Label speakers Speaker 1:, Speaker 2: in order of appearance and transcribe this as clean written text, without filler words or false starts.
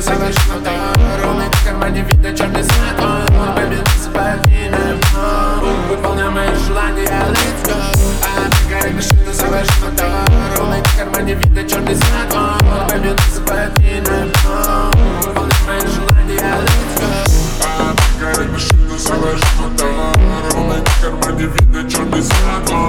Speaker 1: совершенно товар. У меня в кармане видно черный знак. Baby, насыпает вина. Выполняй мои желания, let's go. Она такая машина совершенно товар. У меня в кармане видно черный знак. Baby, насыпает вина. Выполняй мои желания, let's go. Она такая машина совершенно товар. У меня в кармане видно черный знак.